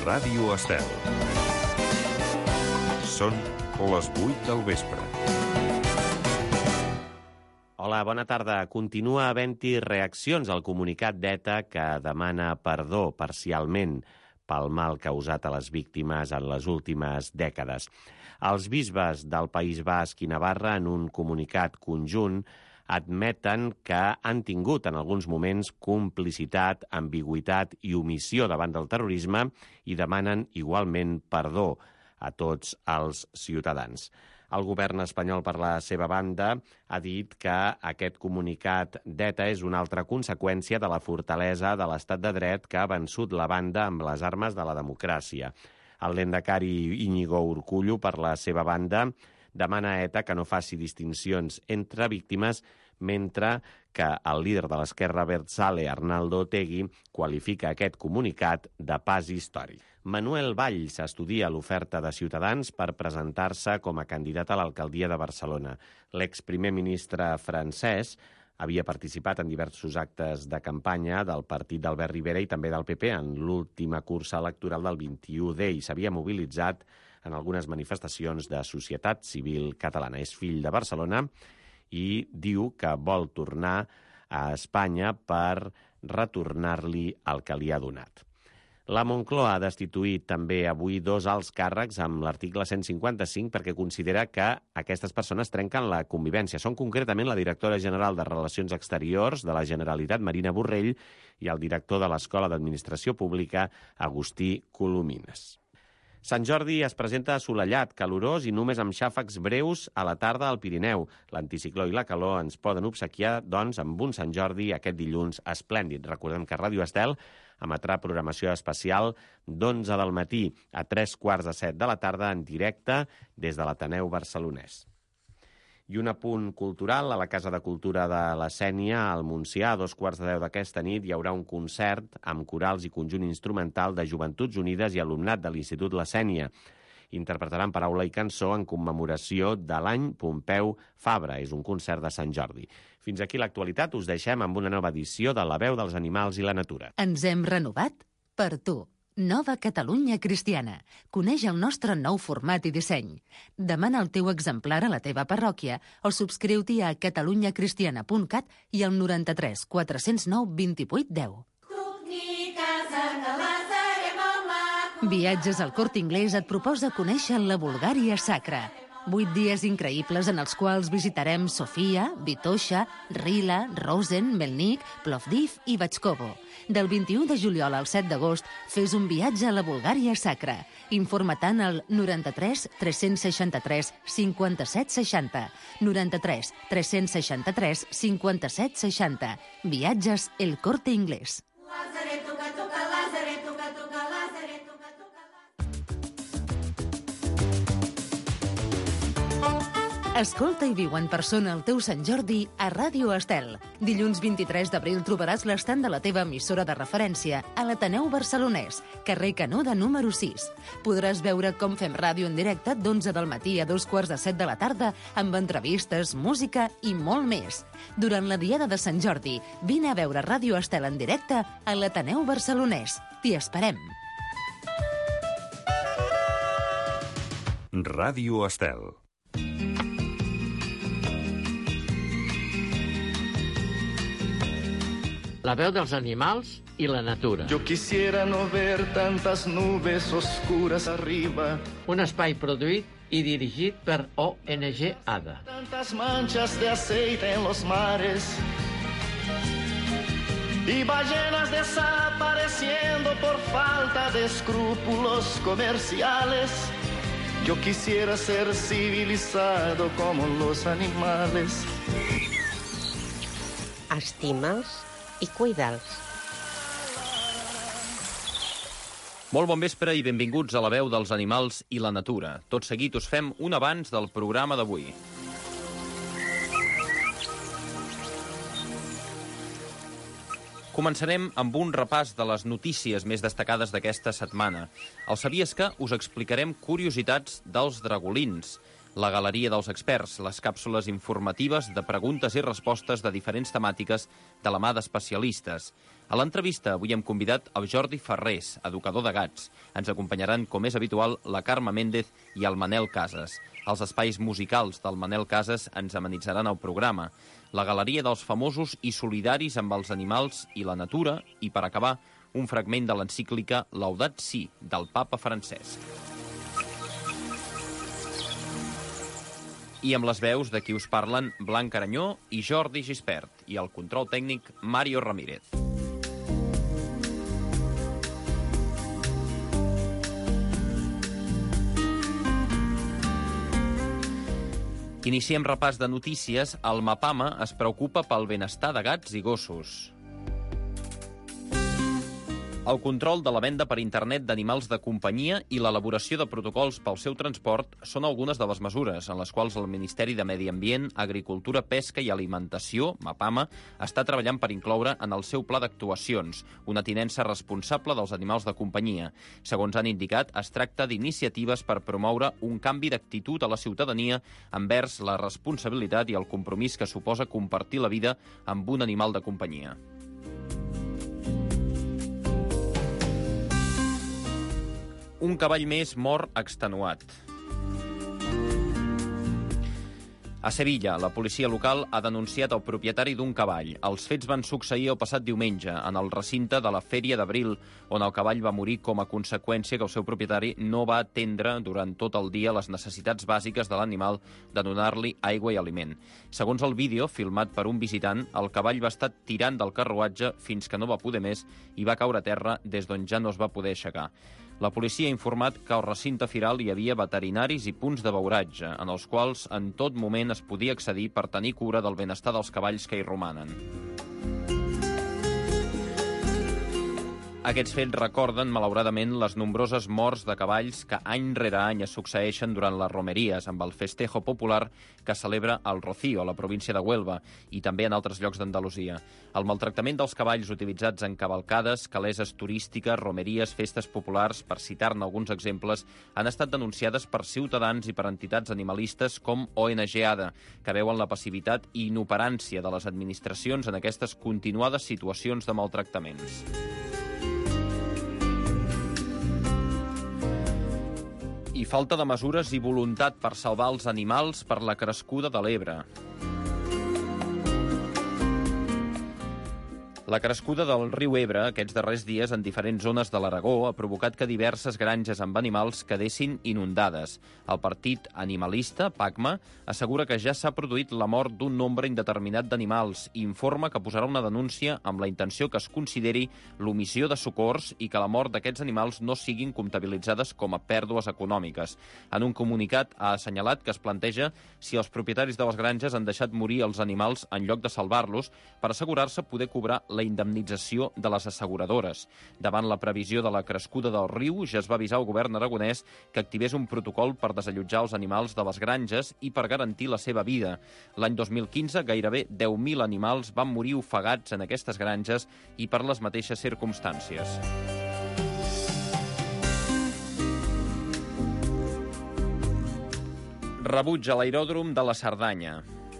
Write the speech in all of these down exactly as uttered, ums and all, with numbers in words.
Ràdio Estel. Són les vuit del vespre. Hola, bona tarda. Continua havent-hi reaccions al comunicat d'ETA que demana perdó parcialment pel mal causat a les víctimes en les últimes dècades. Els bisbes del País Basc i Navarra, en un comunicat conjunt, admeten que han tingut en alguns moments complicitat, ambigüitat i omissió davant del terrorisme i demanen igualment perdó a tots els ciutadans. El govern espanyol, per la seva banda, ha dit que aquest comunicat d'ETA és una altra conseqüència de la fortalesa de l'estat de dret que ha vençut la banda amb les armes de la democràcia. El lendakari Íñigo Urkullu, per la seva banda, demana a ETA que no faci distincions entre víctimes, mentre que el líder de l'esquerra abertzale, Arnaldo Otegi, qualifica aquest comunicat de pas històric. Manuel Valls estudia l'oferta de Ciutadans per presentar-se com a candidat a l'alcaldia de Barcelona. L'exprimer ministre francès havia participat en diversos actes de campanya del partit d'Albert Rivera i també del P P en l'última cursa electoral del vint-i-u D i s'havia mobilitzat en algunes manifestacions de societat civil catalana. És fill de Barcelona i diu que vol tornar a Espanya per retornar-li el que li ha donat. La Moncloa ha destituït també avui dos alts càrrecs amb l'article cent cinquanta-cinc perquè considera que aquestes persones trenquen la convivència. Són concretament la directora general de Relacions Exteriors de la Generalitat, Marina Borrell, i el director de l'Escola d'Administració Pública, Agustí Colomines. Sant Jordi es presenta assolellat, calorós i només amb xàfecs breus a la tarda al Pirineu. L'anticicló i la calor ens poden obsequiar, doncs, amb un Sant Jordi aquest dilluns esplèndid. Recordem que Ràdio Estel emetrà programació especial d'onze del matí a tres quarts de set de la tarda en directe des de l'Ateneu Barcelonès. I un apunt cultural, a la Casa de Cultura de la Sénia, al Montsià, a dos quarts de deu d'aquesta nit, hi haurà un concert amb corals i conjunt instrumental de Joventuts Unides i alumnat de l'Institut La Sénia. Interpretaran paraula i cançó en commemoració de l'any Pompeu Fabra. És un concert de Sant Jordi. Fins aquí l'actualitat. Us deixem amb una nova edició de La veu dels animals i la natura. Ens hem renovat per tu. Nova Catalunya Cristiana. Coneix el nostre nou format i disseny. Demana el teu exemplar a la teva parròquia o subscriu-t'hi a catalunya cristiana punt cat i al noranta-tres quatre cents nou vint-i-vuit deu. Viatges al Corte Inglés et proposa conèixer la Bulgària sacra. Vuit dies increïbles en els quals visitarem Sofia, Vitoša, Rila, Rosen, Melnik, Plovdiv i Batxkovo. Del vint-i-u de juliol al set d'agost, fes un viatge a la Bulgària sacra. Informa-te'n al noranta-tres tres-cents seixanta-tres cinquanta-set seixanta. noranta-tres tres-cents seixanta-tres cinquanta-set seixanta. Viatges El Corte Inglés. Escolta i viu en persona el teu Sant Jordi a Ràdio Estel. Dilluns vint-i-tres d'abril trobaràs l'estand de la teva emissora de referència a l'Ateneu Barcelonès, carrer Canuda número sis. Podràs veure com fem ràdio en directe d'onze del matí a dos quarts de set de la tarda amb entrevistes, música i molt més. Durant la Diada de Sant Jordi, vine a veure Ràdio Estel en directe a l'Ateneu Barcelonès. T'hi esperem. Ràdio Estel. La veu dels animals i la natura. Yo quisiera no ver tantas nubes oscuras arriba. Un espai produït i dirigit per O N G ADA. Tantas manchas de aceite en los mares. Y ballenas desapareciendo por falta de escrúpulos comerciales. Yo quisiera ser civilizado como los animales. Estima'ls i cuida'ls. Molt bon vespre i benvinguts a La veu dels animals i la natura. Tot seguit us fem un avanç del programa d'avui. Començarem amb un repàs de les notícies més destacades d'aquesta setmana. Al Sabies que us explicarem curiositats dels dragolins. La Galeria dels Experts, les càpsules informatives de preguntes i respostes de diferents temàtiques de la mà d'especialistes. A l'entrevista avui hem convidat el Jordi Ferrés, educador de gats. Ens acompanyaran, com és habitual, la Carme Méndez i el Manel Casas. Els espais musicals del Manel Casas ens amenitzaran el programa. La Galeria dels Famosos i Solidaris amb els Animals i la Natura i, per acabar, un fragment de l'encíclica Laudat Si, del papa Francesc. I amb les veus de qui us parlen Blanc Aranyó i Jordi Gispert, i el control tècnic Mario Ramírez. Iniciem repàs de notícies. El MAPAMA es preocupa pel benestar de gats i gossos. El control de la venda per internet d'animals de companyia i l'elaboració de protocols pel seu transport són algunes de les mesures en les quals el Ministeri de Medi Ambient, Agricultura, Pesca i Alimentació, MAPAMA, està treballant per incloure en el seu pla d'actuacions una tinença responsable dels animals de companyia. Segons han indicat, es tracta d'iniciatives per promoure un canvi d'actitud a la ciutadania envers la responsabilitat i el compromís que suposa compartir la vida amb un animal de companyia. Un cavall més mor extenuat. A Sevilla, la policia local ha denunciat el propietari d'un cavall. Els fets van succeir el passat diumenge en el recinte de la Fèria d'Abril, on el cavall va morir com a conseqüència que el seu propietari no va atendre durant tot el dia les necessitats bàsiques de l'animal de donar-li aigua i aliment. Segons el vídeo, filmat per un visitant, el cavall va estar tirant del carruatge fins que no va poder més i va caure a terra des d'on ja no es va poder aixecar. La policia ha informat que al recinte firal hi havia veterinaris i punts de beuratge, en els quals en tot moment es podia accedir per tenir cura del benestar dels cavalls que hi romanen. Aquests fets recorden, malauradament, les nombroses morts de cavalls que any rere any es succeeixen durant les romeries, amb el festejo popular que celebra el Rocío, a la província de Huelva, i també en altres llocs d'Andalusia. El maltractament dels cavalls utilitzats en cavalcades, caleses turístiques, romeries, festes populars, per citar-ne alguns exemples, han estat denunciades per ciutadans i per entitats animalistes com O N G A D A, que veuen la passivitat i inoperància de les administracions en aquestes continuades situacions de maltractaments. I falta de mesures i voluntat per salvar els animals per la crescuda de l'Ebre. La crescuda del riu Ebre aquests darrers dies en diferents zones de l'Aragó ha provocat que diverses granges amb animals quedessin inundades. El partit animalista, PACMA, assegura que ja s'ha produït la mort d'un nombre indeterminat d'animals i informa que posarà una denúncia amb la intenció que es consideri l'omissió de socors i que la mort d'aquests animals no siguin comptabilitzades com a pèrdues econòmiques. En un comunicat ha assenyalat que es planteja si els propietaris de les granges han deixat morir els animals en lloc de salvar-los per assegurar-se poder cobrar la indemnització de les asseguradores. Davant la previsió de la crescuda del riu, ja es va avisar al govern aragonès que activés un protocol per desallotjar els animals de les granges i per garantir la seva vida. L'any dos mil quinze, gairebé deu mil animals van morir ofegats en aquestes granges i per les mateixes circumstàncies. Rebuig a l'aeròdrom de la Cerdanya.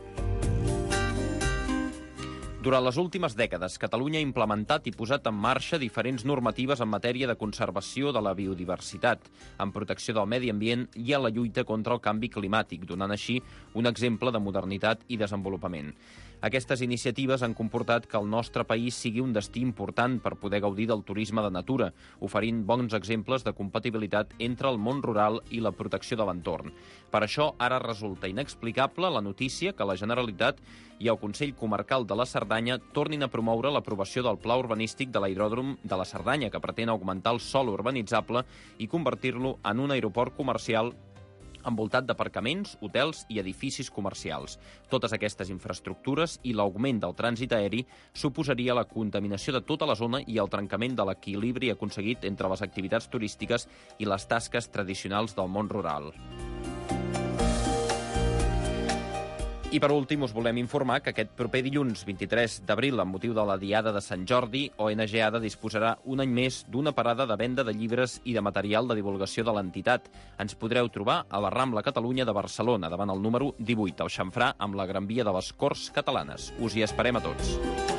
Durant les últimes dècades, Catalunya ha implementat i posat en marxa diferents normatives en matèria de conservació de la biodiversitat, en protecció del medi ambient i en la lluita contra el canvi climàtic, donant així un exemple de modernitat i desenvolupament. Aquestes iniciatives han comportat que el nostre país sigui un destí important per poder gaudir del turisme de natura, oferint bons exemples de compatibilitat entre el món rural i la protecció de l'entorn. Per això, ara resulta inexplicable la notícia que la Generalitat i el Consell Comarcal de la Cerdanya tornin a promoure l'aprovació del Pla Urbanístic de l'Aeròdrom de la Cerdanya, que pretén augmentar el sòl urbanitzable i convertir-lo en un aeroport comercial envoltat d'aparcaments, hotels i edificis comercials. Totes aquestes infraestructures i l'augment del trànsit aeri suposaria la contaminació de tota la zona i el trencament de l'equilibri aconseguit entre les activitats turístiques i les tasques tradicionals del món rural. I per últim us volem informar que aquest proper dilluns vint-i-tres d'abril, amb motiu de la Diada de Sant Jordi, O N G ADA disposarà un any més d'una parada de venda de llibres i de material de divulgació de l'entitat. Ens podreu trobar a la Rambla Catalunya de Barcelona, davant el número divuit, al xamfrà amb la Gran Via de les Corts Catalanes. Us hi esperem a tots.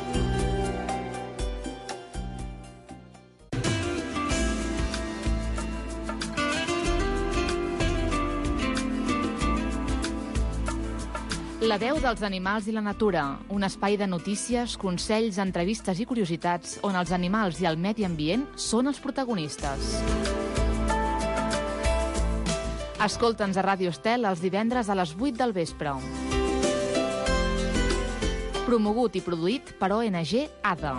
La veu dels animals i la natura, un espai de notícies, consells, entrevistes i curiositats on els animals i el medi ambient són els protagonistes. Escolta'ns a Ràdio Estel els divendres a les vuit del vespre. Promogut i produït per O N G ADA.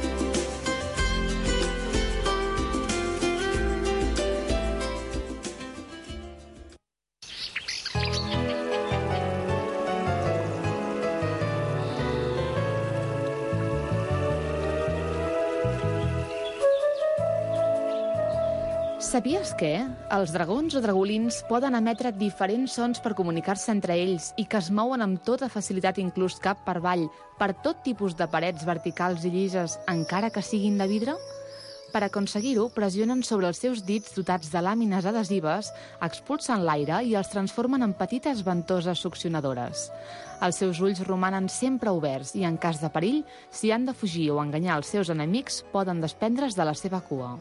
Sabies que els dragons o dragolins poden emetre diferents sons per comunicar-se entre ells i que es mouen amb tota facilitat inclús cap per avall per tot tipus de parets verticals i llises, encara que siguin de vidre? Per aconseguir-ho, pressionen sobre els seus dits dotats de làmines adhesives, expulsen l'aire i els transformen en petites ventoses succionadores. Els seus ulls romanen sempre oberts i, en cas de perill, si han de fugir o enganyar els seus enemics, poden desprendre's de la seva cua.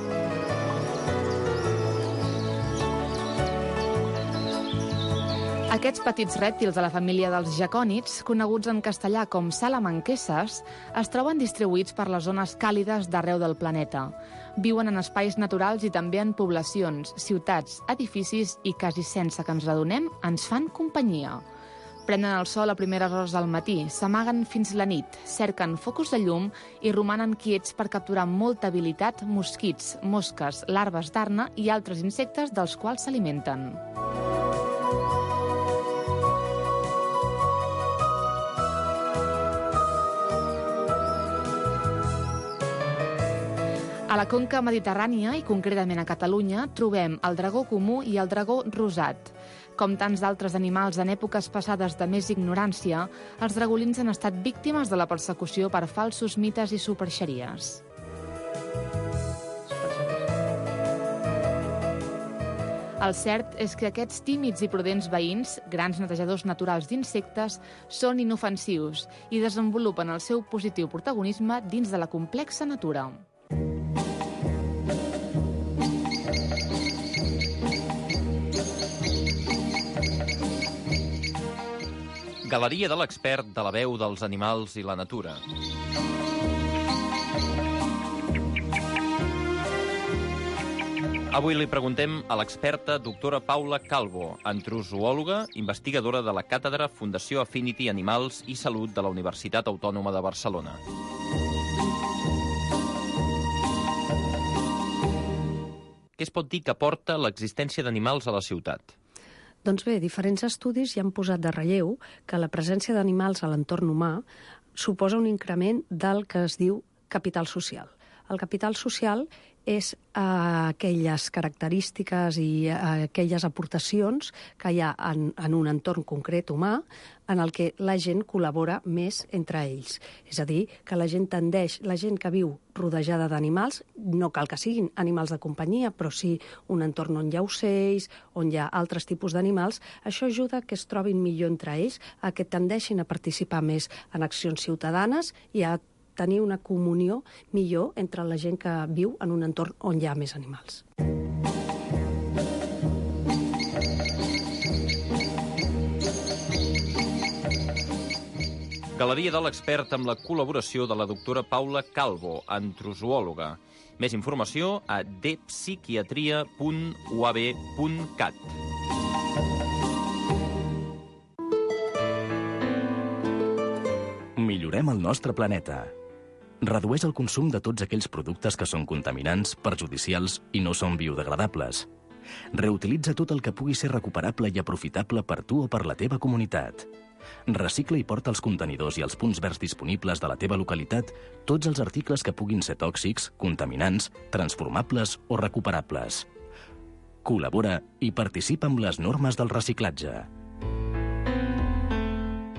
Aquests petits rèptils de la família dels jacònids, coneguts en castellà com salamanqueses, es troben distribuïts per les zones càlides d'arreu del planeta. Viuen en espais naturals i també en poblacions, ciutats, edificis i, quasi sense que ens adonem, ens fan companyia. Prenen el sol a primeres hores del matí, s'amaguen fins la nit, cerquen focus de llum i romanen quiets per capturar amb molta habilitat mosquits, mosques, larves d'arna i altres insectes dels quals s'alimenten. A la conca mediterrània, i concretament a Catalunya, trobem el dragó comú i el dragó rosat. Com tants d'altres animals en èpoques passades de més ignorància, els dragolins han estat víctimes de la persecució per falsos mites i superxeries. El cert és que aquests tímids i prudents veïns, grans netejadors naturals d'insectes, són inofensius i desenvolupen el seu positiu protagonisme dins de la complexa natura. Galeria de l'expert de la veu dels animals i la natura. Avui li preguntem a l'experta doctora Paula Calvo, antrozoòloga, investigadora de la Càtedra Fundació Affinity Animals i Salut de la Universitat Autònoma de Barcelona. Què es pot dir que aporta l'existència d'animals a la ciutat? Doncs bé, diferents estudis ja han posat de relleu que la presència d'animals a l'entorn humà suposa un increment del que es diu capital social. El capital social és eh, aquelles característiques i eh, aquelles aportacions que hi ha en, en un entorn concret humà en el que la gent col·labora més entre ells. És a dir, que la gent tendeix, la gent que viu rodejada d'animals, no cal que siguin animals de companyia, però sí un entorn on hi ha ocells, on hi ha altres tipus d'animals, això ajuda que es trobin millor entre ells, a que tendeixin a participar més en accions ciutadanes i a tenir una comunió millor entre la gent que viu en un entorn on hi ha més animals. Galeria de l'expert amb la col·laboració de la doctora Paula Calvo, antrozoòloga. Més informació a d psiquiatria punt u a b punt cat. Millorem el nostre planeta. Redueix el consum de tots aquells productes que són contaminants, perjudicials i no són biodegradables. Reutilitza tot el que pugui ser recuperable i aprofitable per tu o per la teva comunitat. Recicla i porta als contenidors i als punts verds disponibles de la teva localitat tots els articles que puguin ser tòxics, contaminants, transformables o recuperables. Col·labora i participa amb les normes del reciclatge.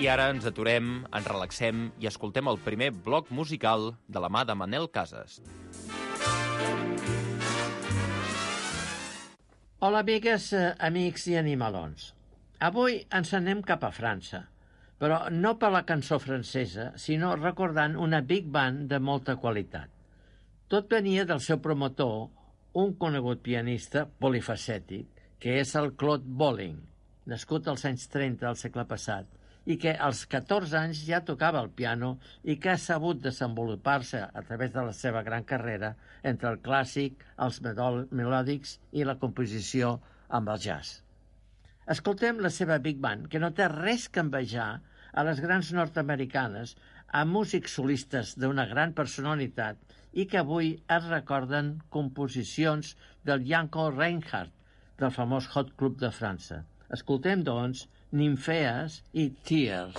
I ara ens aturem, ens relaxem i escoltem el primer bloc musical de la mà de Manel Casas. Hola, amigues, amics i animalons. Avui ens anem cap a França, però no per la cançó francesa, sinó recordant una big band de molta qualitat. Tot venia del seu promotor, un conegut pianista polifacètic, que és el Claude Bolling, nascut als anys trenta del segle passat, i que als catorze anys ja tocava el piano i que ha sabut desenvolupar-se a través de la seva gran carrera entre el clàssic, els melòdics i la composició amb el jazz. Escoltem la seva big band, que no té res que envejar a les grans nord-americanes, a músics solistes d'una gran personalitat i que avui es recorden composicions del Janko Reinhardt, del famós Hot Club de França. Escoltem, doncs, Nimfees i Tears.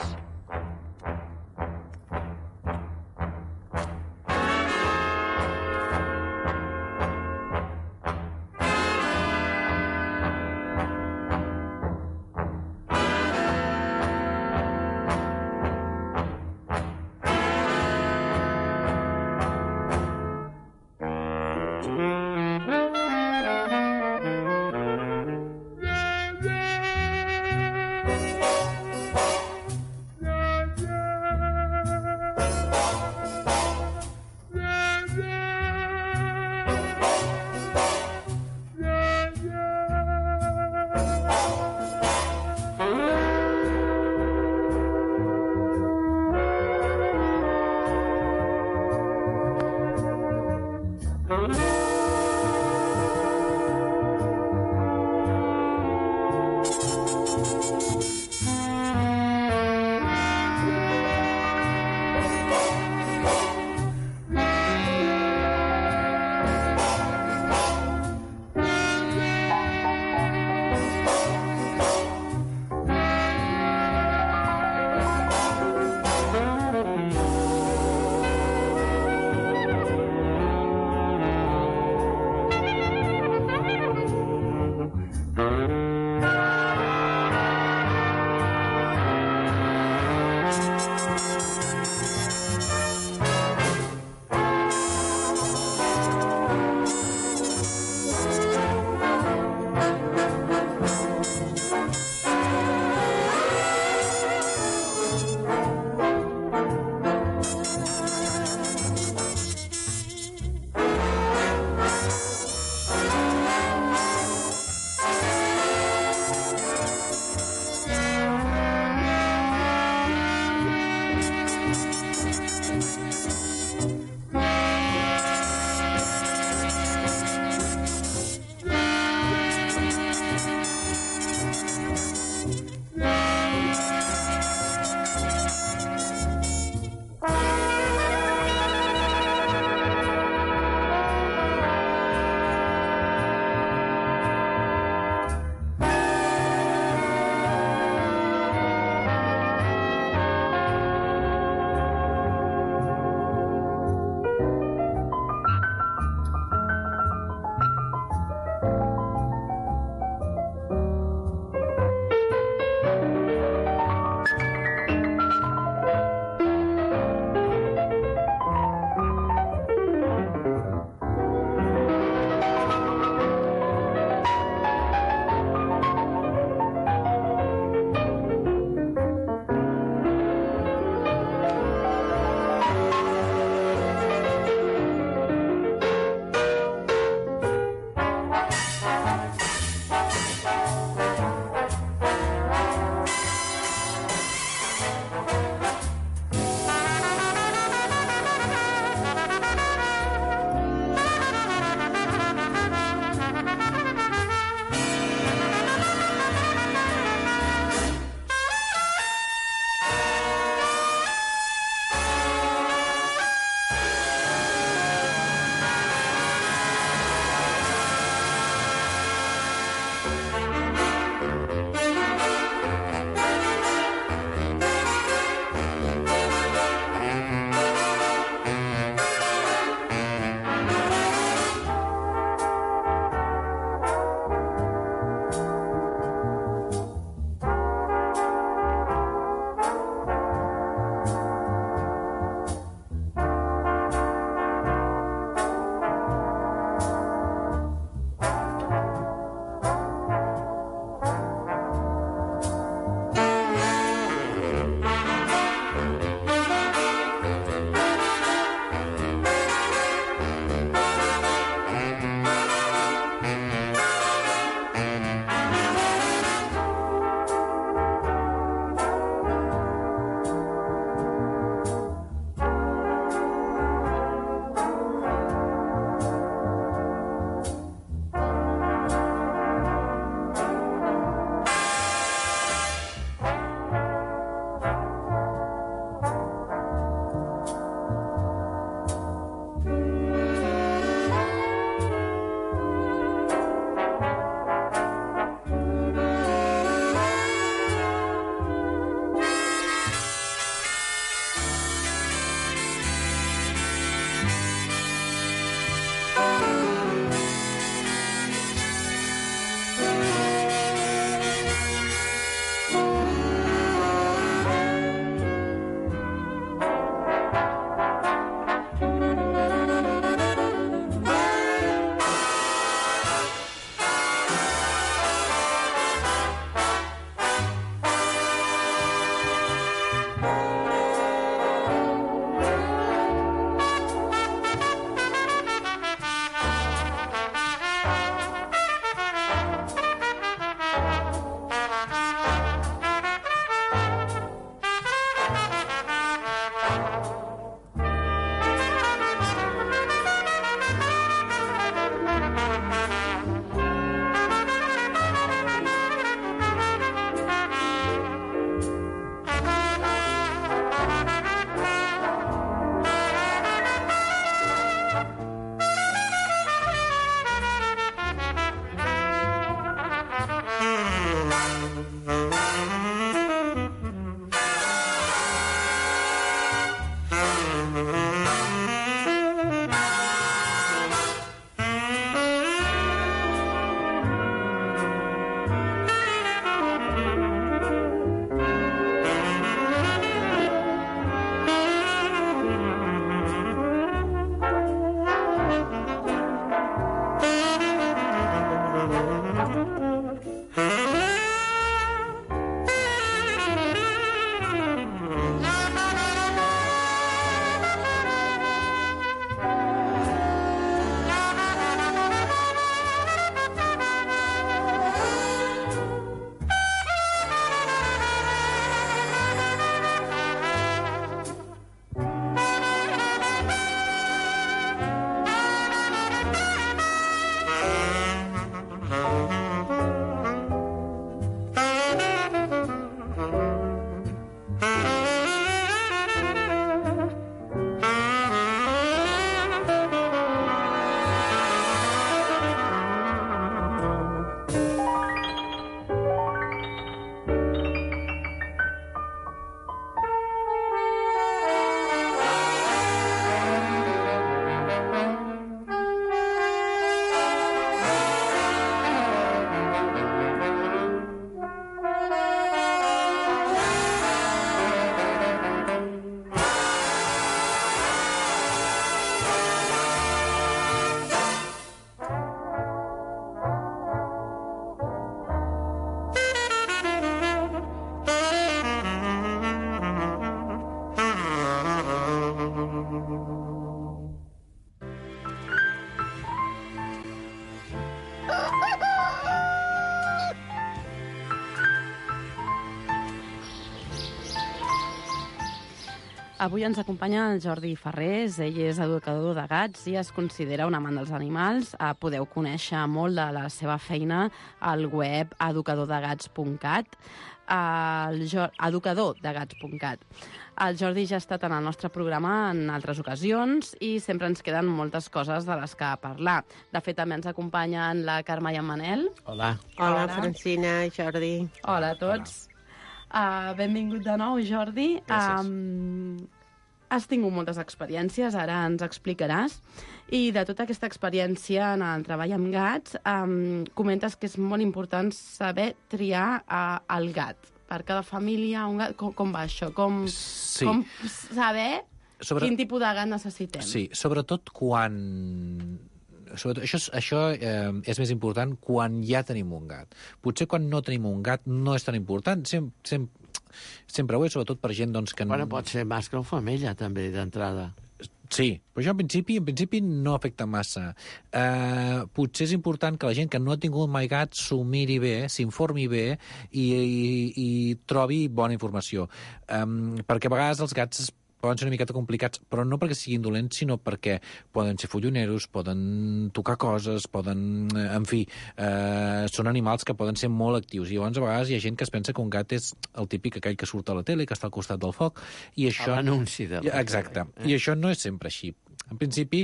avui ens acompanya el Jordi Ferrés. Ell és educador de gats i es considera un amant dels animals. Eh, podeu conèixer molt de la seva feina al web educador de gats punt cat. El jo... educador de gats punt cat. El Jordi ja ha estat en el nostre programa en altres ocasions i sempre ens queden moltes coses de les que parlar. De fet, també ens acompanyen la Carme i en Manel. Hola. Hola, Hola. Francina, Jordi. Hola a tots. Uh, benvingut de nou, Jordi. Gràcies. Um, has tingut moltes experiències, ara ens explicaràs. I de tota aquesta experiència en el treball amb gats, um, comentes que és molt important saber triar uh, el gat. Per cada família, un gat, com, com va això? Com, sí. com saber Sobre... quin tipus de gat necessitem? Sí, sobretot quan... Sobretot, això això eh, és més important quan ja tenim un gat. Potser quan no tenim un gat no és tan important. Sem, sem, sempre ho és, sobretot per gent doncs, que... Bueno, pot ser mascle o femella, també, d'entrada. Sí, però això en principi, en principi no afecta massa. Uh, potser és important que la gent que no ha tingut mai gat s'ho miri bé, s'informi bé i, i, i trobi bona informació. Um, perquè a vegades els gats poden ser una miqueta complicats, però no perquè siguin dolents, sinó perquè poden ser folloneros, poden tocar coses, poden... En fi, eh, són animals que poden ser molt actius. I llavors, a vegades, hi ha gent que es pensa que un gat és el típic aquell que surt a la tele, que està al costat del foc, i això... A l'anunci de la Exacte. Eh? I això no és sempre així. En principi,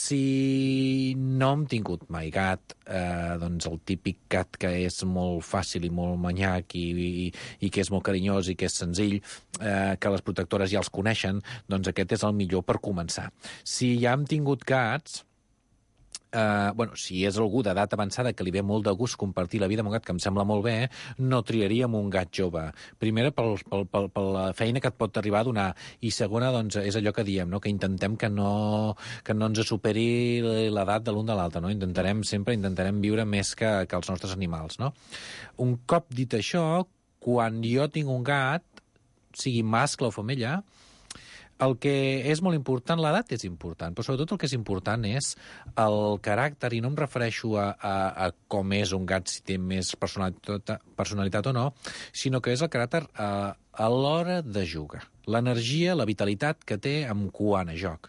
si no hem tingut mai gat, eh, doncs el típic gat que és molt fàcil i molt manyac i, i, i que és molt carinyós i que és senzill, eh, que les protectores ja els coneixen, doncs aquest és el millor per començar. Si ja hem tingut gats... Uh, bueno, si és algú d'edat avançada que li ve molt de gust compartir la vida amb un gat, que em sembla molt bé, no triaríem un gat jove. Primera, pel, pel, pel, per la feina que et pot arribar a donar, i segona, doncs, és allò que diem, no? Que intentem que no, que no ens superi l'edat de l'un de l'altre, no? Intentarem sempre, intentarem viure més que, que els nostres animals, no? Un cop dit això, quan jo tinc un gat, sigui mascle o femella, el que és molt important, l'edat és important, però sobretot el que és important és el caràcter, i no em refereixo a, a, a com és un gat, si té més personalitat, personalitat o no, sinó que és el caràcter a, a l'hora de jugar. L'energia, la vitalitat que té amb quant a joc.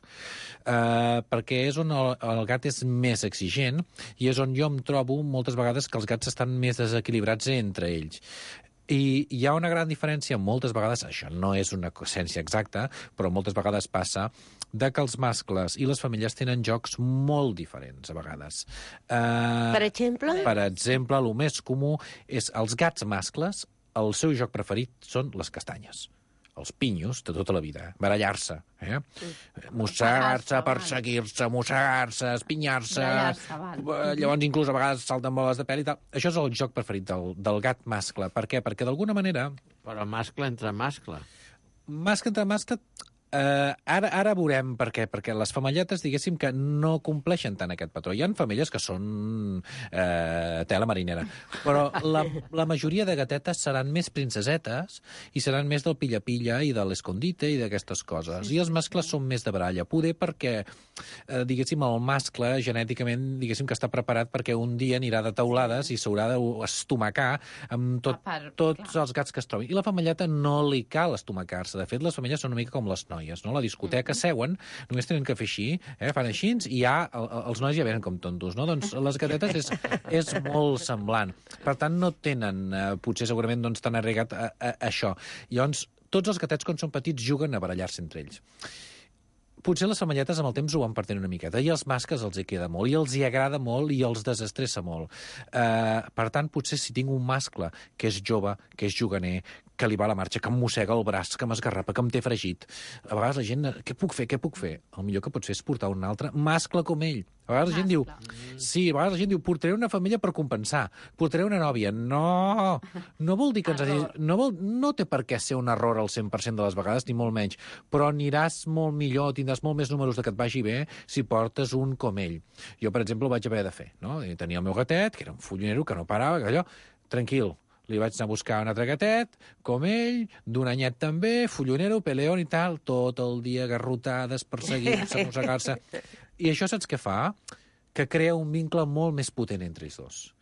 Uh, perquè és on el, el gat és més exigent i és on jo em trobo moltes vegades que els gats estan més desequilibrats entre ells. I hi ha una gran diferència, moltes vegades, això no és una ciència exacta, però moltes vegades passa, de que els mascles i les femelles tenen jocs molt diferents, a vegades. Uh, per exemple? Per exemple, el més comú és els gats mascles, el seu joc preferit són les castanyes. Els pinyos de tota la vida, barallar-se, eh? Mossegar-se, perseguir-se, mossegar-se, espinyar-se, llavors inclús a vegades salten boles de pèl i tal. Això és el joc preferit del, del gat mascle. Per què? Perquè d'alguna manera... Però mascle entre mascle. Mascle entre mascle... Uh, ara, ara veurem per què, perquè les femelletes, diguéssim, que no compleixen tant aquest patró. Hi ha femelles que són uh, tela marinera, però la, la majoria de gatetes seran més princesetes i seran més del pilla-pilla i de l'escondite i d'aquestes coses. Sí, sí, I els mascles són més de baralla. Poder perquè, uh, diguéssim, el mascle genèticament, diguéssim, que està preparat perquè un dia anirà de taulades i s'haurà d'estomacar amb tot, part, tots clar. els gats que es trobin. I la femelleta no li cal estomacar-se. De fet, les femelles són una mica com les noies. No? La discoteca seuen, només tenen que fer així, eh? Fan així, i ja el, els nois ja venen com tontos, no? Doncs les gatetes és, és molt semblant. Per tant, no tenen, eh, potser segurament, doncs, tan arregat a, a, a això. Llavors, tots els gatets, quan són petits, juguen a barallar-se entre ells. Potser les femelletes amb el temps ho van perdent una miqueta, i els mascles els hi queda molt, i els hi agrada molt, i els desestressa molt. Uh, per tant, potser si tinc un mascle que és jove, que és juganer, que li va la marxa, que em mossega el braç, que m'esgarrapa, que em té fregit. A vegades la gent, què puc fer, què puc fer? El millor que pots fer és portar un altre mascle com ell. A vegades la gent diu, sí, a vegades la gent diu, portaré una femella per compensar, portaré una nòvia. No, no vol dir que ens hagi... No, vol... no té per què ser un error al cent per cent de les vegades, ni molt menys, però aniràs molt millor, tindràs molt més números de que et vagi bé si portes un com ell. Jo, per exemple, ho vaig haver de fer, no? Tenia el meu gatet, que era un follonero, que no parava, que allò, tranquil, li vaig anar a buscar un altre gatet, com ell, d'un anyet també, follonero, peleón i tal, tot el dia garrotades, perseguir-se, mossegar-se. I això saps què fa? Que crea un vincle molt més potent entre ells dos.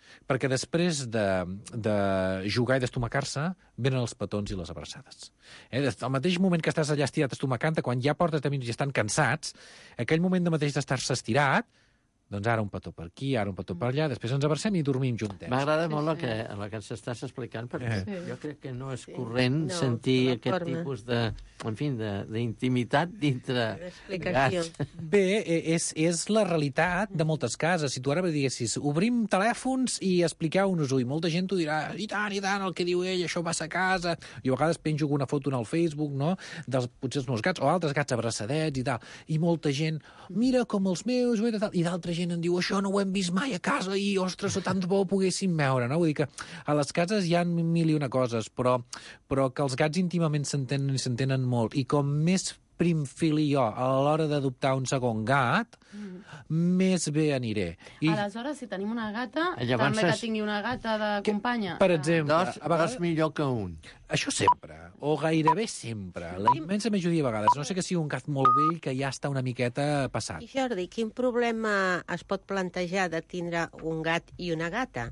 perquè després de, de jugar i d'estomacar-se, venen els petons i les abraçades. Eh? Al mateix moment que estàs allà estirat estomacant, quan ja portes de minuts i estan cansats, aquell moment de mateix d'estar-se estirat, doncs ara un petó per aquí, ara un petó per allà, després ens abracem i dormim juntets. M'agrada molt el que, el que ens estàs explicant, perquè Sí. jo crec que no és corrent No, sentir la aquest forma. tipus de, en fi, de- d'intimitat dintre D'explicació. gats. Bé, és, és la realitat de moltes cases. Si tu ara diguessis, obrim telèfons i expliqueu-nos-ho, i molta gent t'ho dirà, i tant, i tant, el que diu ell, això passa a casa, i a vegades penjo una foto en el Facebook, no?, dels, potser els meus gats, o altres gats abraçadets i tal, i molta gent, mira com els meus, i tal, i d'altra gent em diu, això no ho hem vist mai a casa, i, ostres, tant de bo ho poguéssim veure, no? Vull dir que a les cases hi ha mil i una coses, però, però que els gats íntimament s'entenen i s'entenen molt, i com més prim fili jo a l'hora d'adoptar un segon gat, mm. més bé aniré. I... Aleshores, si tenim una gata, Llavors també que és- tingui una gata de companya. Per exemple, Dos, a vegades... dos millor que un. Això sempre, o gairebé sempre, la immensa majoria de vegades, no sé que sigui un gat molt vell que ja està una miqueta passat. I Jordi, quin problema es pot plantejar de tindre un gat i una gata?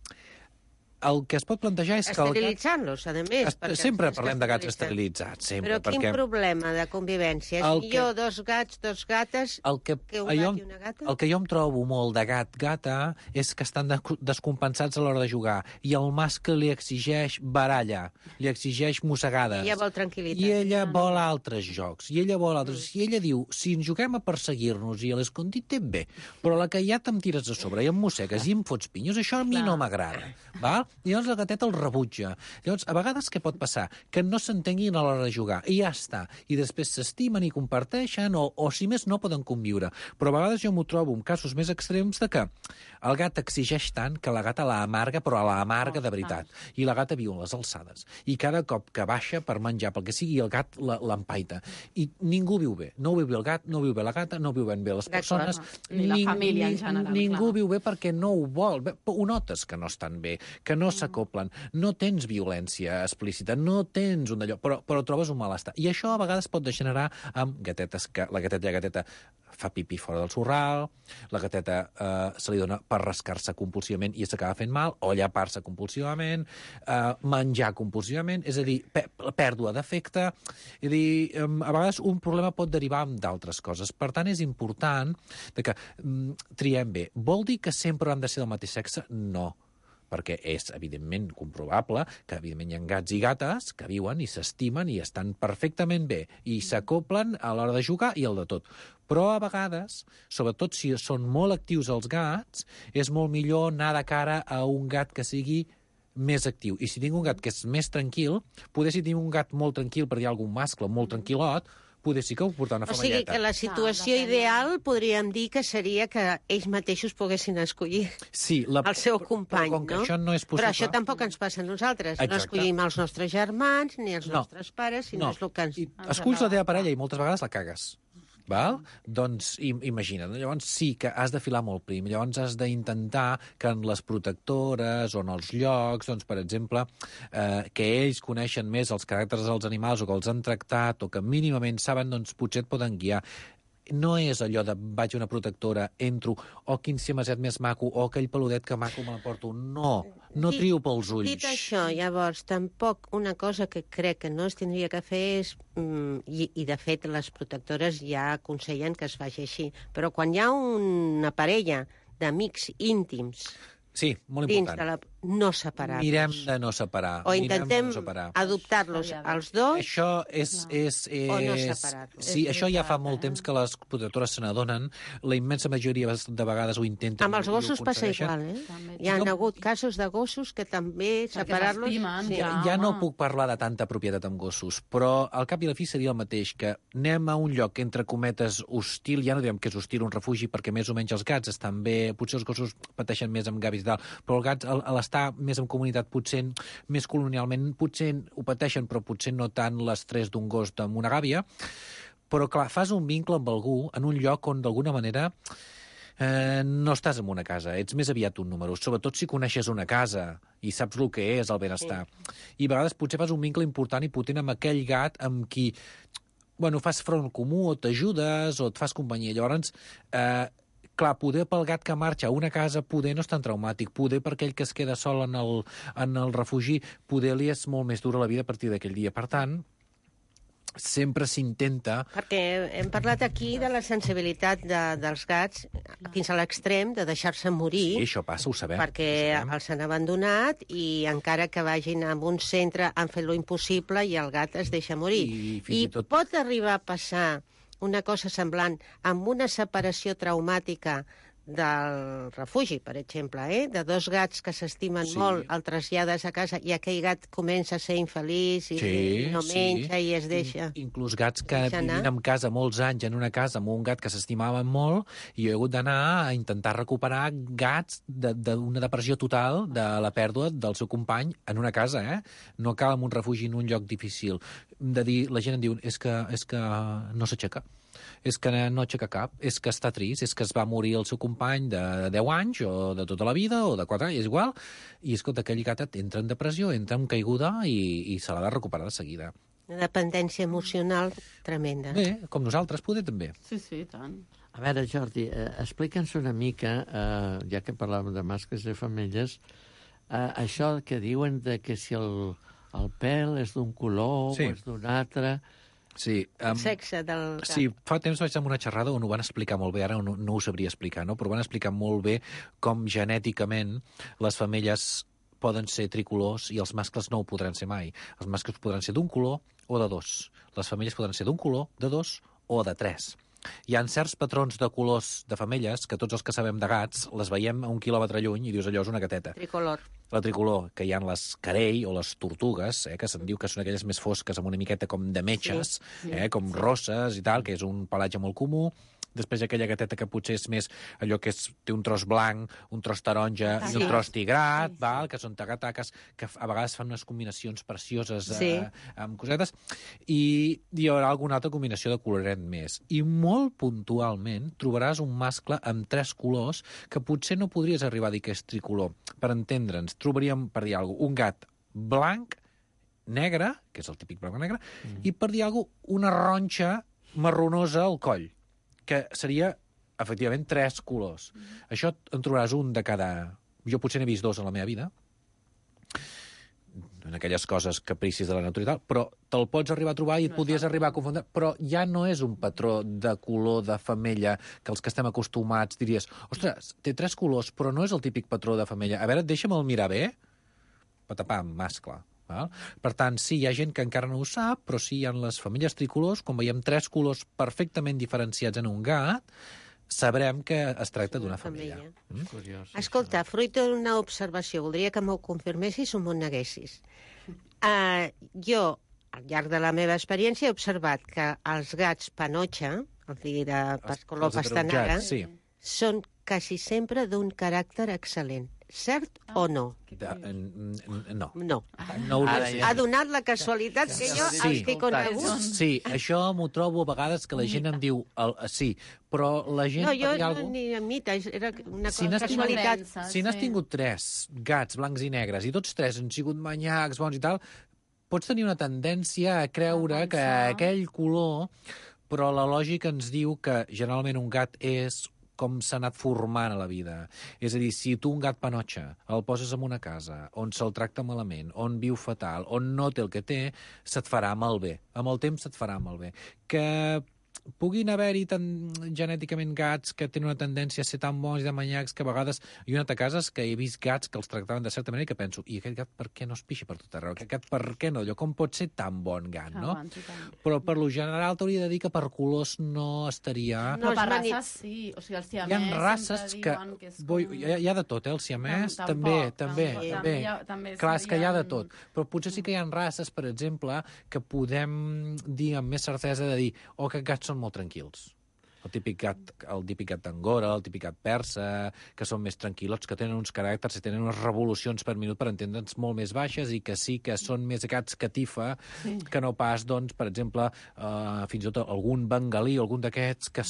El que es pot plantejar és que el gat... Esterilitzant-los, a més. Est- perquè Sempre els parlem de gats esterilitzen. esterilitzats, sempre, Però quin perquè... problema de convivència? És El millor que- dos gats, dos gates, El que, que un jo, gat i una gata? el que jo em trobo molt de gat-gata és que estan de, descompensats a l'hora de jugar i el mascle li exigeix baralla, li exigeix mossegades. I ella vol tranquil·litat. I ella vol altres jocs, i ella vol altres... I ella diu, si ens juguem a perseguir-nos i a l'escondit, bé, però la que ja te'm tires a sobre i em mossegues i em fots pinyos, això a mi no m'agrada, val? I llavors la gateta el rebutja. Llavors, a vegades què pot passar? Que no s'entenguin a l'hora de jugar, i ja està. I després s'estimen i comparteixen, o, o si més no poden conviure. Però a vegades jo m'ho trobo en casos més extrems de que el gat exigeix tant que la gata la amarga, però la amarga de veritat. I la gata viu a les alçades. I cada cop que baixa per menjar, pel que sigui, el gat la- l'empaita. I ningú viu bé. No ho viu bé el gat, no ho viu bé la gata, no ho viuen bé les persones. Ni la família en general, Ningú clar. viu bé perquè no ho vol. Bé, ho notes que no estan bé, que no s'acoplen. No tens violència explícita, no tens un d'allò, però, però trobes un malestar. I això a vegades pot degenerar amb gatetes que la gateta i la gateta fa pipí fora del sorral, la gateta eh, se li dona per rascar-se compulsivament i s'acaba fent mal, o llapar-se compulsivament, eh, menjar compulsivament, és a dir, pe pèrdua d'afecte. És a dir, eh, a vegades un problema pot derivar d'altres coses. Per tant, és important de que mm, triem bé. Vol dir que sempre han de ser del mateix sexe? No, perquè és, evidentment, comprovable que, evidentment, hi ha gats i gates que viuen i s'estimen i estan perfectament bé i s'acoplen a l'hora de jugar i el de tot. Però a vegades, sobretot si són molt actius els gats, és molt millor anar de cara a un gat que sigui més actiu. I si tinc un gat que és més tranquil, poder si tinc un gat molt tranquil perquè hi ha algun mascle molt tranquil·lot, poder sí que ho portar una O sigui femelleta. que la situació ideal podríem dir que seria que ells mateixos poguessin escollir Sí, la... el seu company, però com que no? això no és possible... Però això tampoc ens passa a nosaltres. Exacte. No escollim els nostres germans ni els No. nostres pares, sinó No. és el que ens... I esculls la teva parella i moltes vegades la cagues. Val? Doncs im imagina't, llavors sí que has de filar molt prim, llavors has d'intentar que en les protectores o en els llocs, doncs, per exemple, eh, que ells coneixen més els caràcters dels animals o que els han tractat o que mínimament saben, doncs potser et poden guiar. No és allò de vaig a una protectora, entro, o quin siamaset més maco, o aquell peludet que maco me l'emporto. No, no Dit- trio pels ulls. Dit això, llavors, tampoc una cosa que crec que no es tindria que fer és, mm, i, i de fet les protectores ja aconsellen que es faci així, però quan hi ha una parella d'amics íntims Sí, molt dins important. de la... no separar-los. Mirem de no separar. O mirem intentem de no separar. adoptar-los els dos. Això és... és, és O no separar-los. Sí, això ja fa molt temps que les protectores se n'adonen. La immensa majoria de vegades ho intenten. Amb els i ho gossos passa aconsegueixen. igual, eh? Hi ha hagut casos de gossos que també separar-los... s'estimen, Ja, ja no puc parlar de tanta propietat amb gossos, però al cap i a la fi seria el mateix, que anem a un lloc, entre cometes, hostil, ja no diem que és hostil, un refugi, perquè més o menys els gats estan bé, potser els gossos pateixen més amb gavis i tal, però els gats, a l'estar més en comunitat, potser més colonialment, potser ho pateixen, però potser no tant l'estrès d'un gos amb una gàbia, però clar, fas un vincle amb algú en un lloc on d'alguna manera eh, no estàs en una casa, ets més aviat un número, sobretot si coneixes una casa i saps el que és el benestar. I a vegades potser fas un vincle important i potent amb aquell gat amb qui, bueno, fas front comú o t'ajudes o et fas companyia. Llavors, eh, clar, poder pel gat que marxa a una casa, poder no és tan traumàtic, poder per aquell que es queda sol en el, en el refugi, poder li és molt més dura la vida a partir d'aquell dia. Per tant, sempre s'intenta... Perquè hem parlat aquí de la sensibilitat de, dels gats fins a l'extrem de deixar-se morir. Sí, això passa, ho sabem. Perquè ho sabem. els han abandonat i encara que vagin a un centre han fet lo impossible i el gat es deixa morir. I, I, I tot... pot arribar a passar una cosa semblant amb una separació traumàtica del refugi, per exemple, eh? de dos gats que s'estimen Sí. molt, el trasllades a casa i aquell gat comença a ser infeliç i Sí, no sí. menja i es deixa. In, inclús gats que Deixa anar. vivien en casa molts anys en una casa amb un gat que s'estimaven molt i jo he hagut d'anar a intentar recuperar gats d'una de, depressió total de la pèrdua del seu company en una casa, eh? No cal en un refugi en un lloc difícil. De dir, la gent em diu, és que, és que no s'aixeca. És que no aixeca cap, és que està trist, és que es va morir el seu company de deu anys o de tota la vida o de quatre anys, és igual, i escolta, aquell gat entra en depressió, entra en caiguda i, i se l'ha de recuperar de seguida. Una dependència emocional tremenda. Bé, com nosaltres, poder també. Sí, sí, tant. A veure, Jordi, eh, explica'ns una mica, eh, ja que parlàvem de mascles i femelles, eh, això que diuen de que si el, el pèl és d'un color Sí. o és d'un altre... Sí, El um, sexe del gat. sí, fa temps vaig amb una xerrada on ho van explicar molt bé, ara no, no ho sabria explicar, no? Però van explicar molt bé com genèticament les femelles poden ser tricolors i els mascles no ho podran ser mai. Els mascles podran ser d'un color o de dos. Les femelles podran ser d'un color, de dos o de tres. Hi ha certs patrons de colors de femelles que tots els que sabem de gats les veiem a un quilòmetre lluny i dius allò és una gateta. Tricolor. La tricolor, que hi ha les carell o les tortugues, eh, que se'n diu que són aquelles més fosques amb una miqueta com de metges, Sí, sí, eh, com sí. rosses i tal, que és un pelatge molt comú. Després hi ha aquella gateta que potser és més allò que és, té un tros blanc, un tros taronja Ah, i un sí. tros tigrat, Sí, sí. val? Que són tagataques, que a vegades fan unes combinacions precioses Sí. eh, amb cosetes, i hi haurà alguna altra combinació de coloret més. I molt puntualment trobaràs un mascle amb tres colors que potser no podries arribar a dir que és tricolor. Per entendre'ns, trobaríem, per dir alguna cosa, un gat blanc, negre, que és el típic blanc negre, mm. i per dir alguna cosa, una ronxa marronosa al coll, que seria, efectivament, tres colors. Mm. Això en trobaràs un de cada... Jo potser n'he vist dos en la meva vida, en aquelles coses capricis de la natura i tal, però te'l pots arribar a trobar i et no podries arribar a confondre, però ja no és un patró de color de femella que els que estem acostumats diries, ostres, té tres colors, però no és el típic patró de femella. A veure, deixa'm-el mirar bé. Patapam, mascle. Val? Per tant, sí, hi ha gent que encara no ho sap, però sí, hi ha les femelles tricolors, quan veiem tres colors perfectament diferenciats en un gat, sabrem que es tracta d'una femella. femella. Mm? Curiós. Escolta, fruit d'una observació, voldria que m'ho confirmessis o m'ho neguessis. Uh, jo, al llarg de la meva experiència, he observat que els gats panotxa, el dir de pas color Els pastanaga, ataronjats, sí. són quasi sempre d'un caràcter excel·lent. Cert Ah, o no? De, n- n- no. No. No hauria Ara de ser. ja- Ha donat la casualitat que jo, Sí. els que he conegut... Sí, això m'ho trobo a vegades que la gent em diu el, sí, però la gent... No, jo per dir no, alguna cosa, ni a mi, era una si cosa, n'has tingut, casualitat. pensa, si n'has sí. tingut tres gats blancs i negres i tots tres han sigut manyacs, bons i tal, pots tenir una tendència a creure A que pensar. aquell color, però la lògica ens diu que generalment un gat és com s'ha anat formant a la vida. És a dir, si tu un gat panotxa el poses en una casa on se'l tracta malament, on viu fatal, on no té el que té, se't farà malbé. Amb el temps se't farà malbé. Que puguin haver-hi tan genèticament gats que tenen una tendència a ser tan bons i de manyacs que a vegades... Jo he anat a cases que he vist gats que els tractaven de certa manera i que penso, i aquest gat per què no es pixi per tot arreu? Aquest gat per què no? Allò, com pot ser tan bon gat, no? Abans i tant. Però per lo general t'hauria de dir que per colors no estaria... No Però per es mani- races sí, o sigui, els Hi ha siamès races sempre que... diuen que és com... Vull, hi, ha, hi ha de tot, eh? El siamès, Tam- també, tampoc, també, tampoc. també. També hi ha- també Clar, és que hi ha de serien- tot. Però potser sí que hi ha races, per exemple, que podem dir amb més certesa de dir oh, que gats són molt tranquils. El típic gat, el típic gat d'Angora, el típic gat persa, que són més tranquil·lots, que tenen uns caràcters i tenen unes revolucions per minut per entendre'ns molt més baixes i que sí que són més gats catifa sí. que no pas, doncs, per exemple, eh, fins i tot algun bengalí o algun d'aquests que